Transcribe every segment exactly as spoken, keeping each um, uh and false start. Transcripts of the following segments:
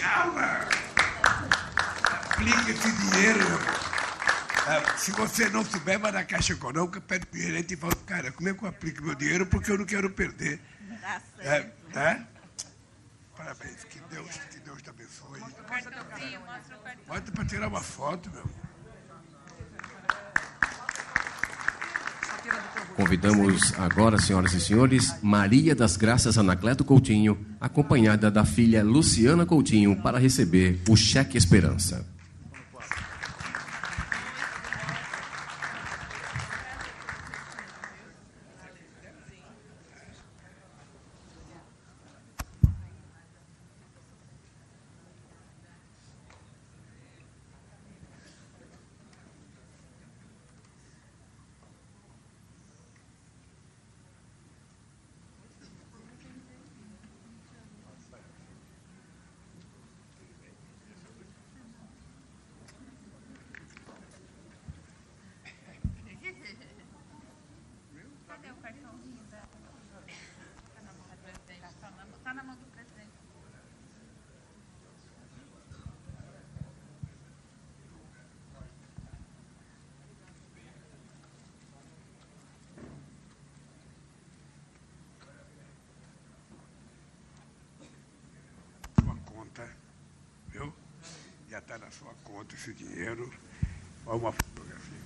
calma! Aplica esse dinheiro. Ah, se você não souber, vai na Caixa Econômica, pede pro gerente e fala, cara, como é que eu aplico meu dinheiro? Porque eu não quero perder. Tá certo. É, é? Parabéns, que Deus, que Deus te abençoe. Mostra o cartãozinho, mostra o cartão. Bota para tirar uma foto, meu. Convidamos agora, senhoras e senhores, Maria das Graças Anacleto Coutinho, acompanhada da filha Luciana Coutinho, para receber o cheque Esperança. Cadê o cartãozinho dela? Tá na mão do presidente. Tá na mão- Tá na mão do presidente. Sua conta, viu? Já está na sua conta esse dinheiro. Olha uma fotografia.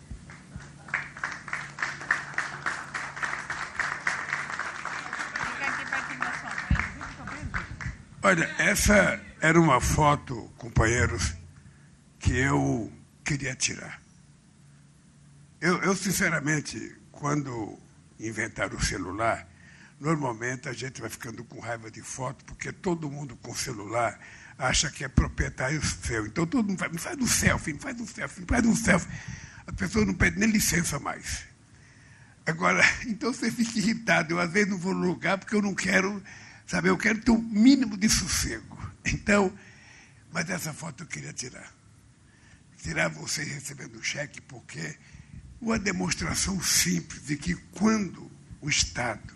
Fica aqui pertinho da sua mãe. Olha, essa era uma foto, companheiros, que eu queria tirar. Eu, eu, sinceramente, quando inventaram o celular, normalmente a gente vai ficando com raiva de foto, porque todo mundo com celular acha que é proprietário seu. Então todo mundo faz, me faz um selfie, me faz um selfie, me faz um selfie. A pessoa não pede nem licença mais. Agora, então você fica irritado. Eu, às vezes, não vou no lugar porque eu não quero, sabe, eu quero ter o mínimo de sossego. Então, mas essa foto eu queria tirar. Tirar vocês recebendo o cheque, porque uma demonstração simples de que quando o Estado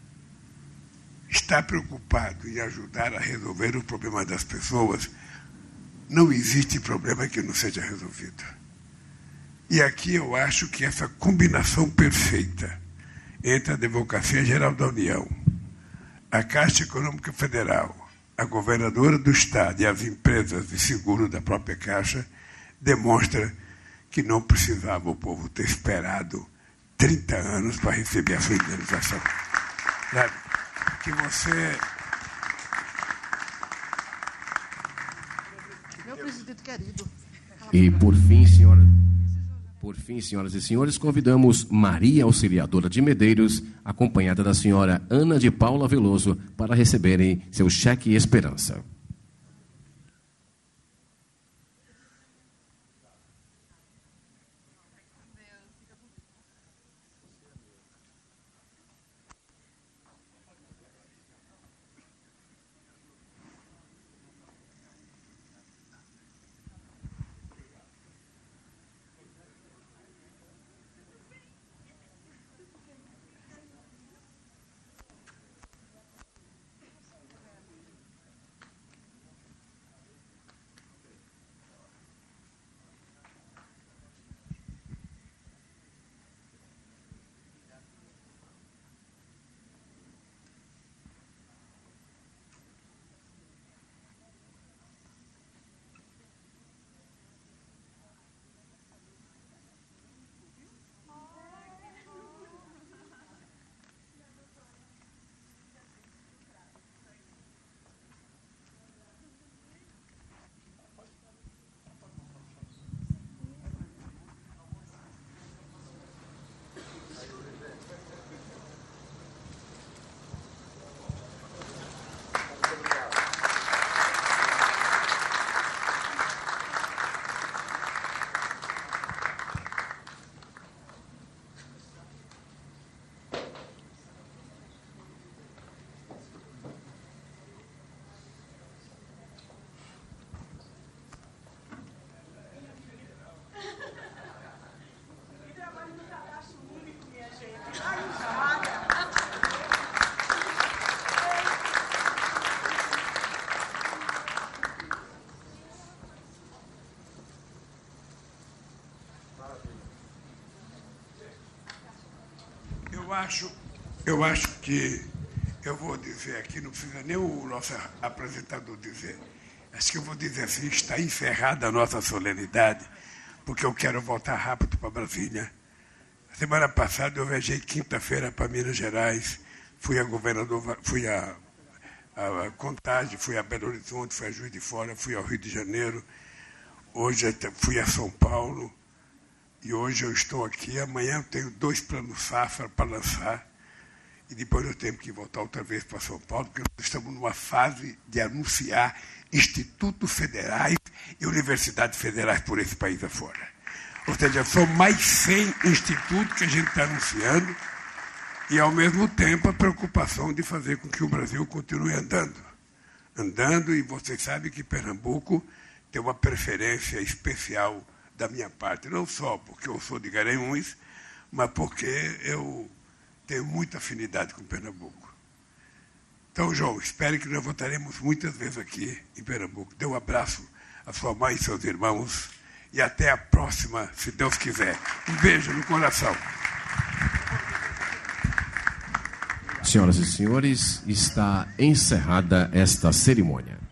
está preocupado em ajudar a resolver o problema das pessoas, não existe problema que não seja resolvido. E aqui eu acho que essa combinação perfeita entre a Advocacia Geral da União, a Caixa Econômica Federal, a governadora do Estado e as empresas de seguro da própria Caixa demonstra que não precisava o povo ter esperado trinta anos para receber a sua indenização. Sabe? Que você... Meu presidente querido. E, por fim, senhora... Por fim, senhoras e senhores, convidamos Maria Auxiliadora de Medeiros, acompanhada da senhora Ana de Paula Veloso, para receberem seu cheque Esperança. Eu acho, eu acho que eu vou dizer aqui, não precisa nem o nosso apresentador dizer. Acho que eu vou dizer assim, está encerrada a nossa solenidade, porque eu quero voltar rápido para Brasília. Semana passada eu viajei quinta-feira para Minas Gerais, fui a governador, fui a, a, a Contagem, fui a Belo Horizonte, fui a Juiz de Fora, fui ao Rio de Janeiro, hoje fui a São Paulo, e hoje eu estou aqui. Amanhã eu tenho dois planos Safra para lançar, e depois eu tenho que voltar outra vez para São Paulo, porque nós estamos numa fase de anunciar institutos federais e universidades federais por esse país afora. Ou seja, são mais cem institutos que a gente está anunciando e, ao mesmo tempo, a preocupação de fazer com que o Brasil continue andando. Andando, e vocês sabem que Pernambuco tem uma preferência especial da minha parte, não só porque eu sou de Garanhuns, mas porque eu tenho muita afinidade com Pernambuco. Então, João, espero que nós voltaremos muitas vezes aqui em Pernambuco. Dê um abraço à sua mãe e seus irmãos e até a próxima, se Deus quiser. Um beijo no coração. Senhoras e senhores, está encerrada esta cerimônia.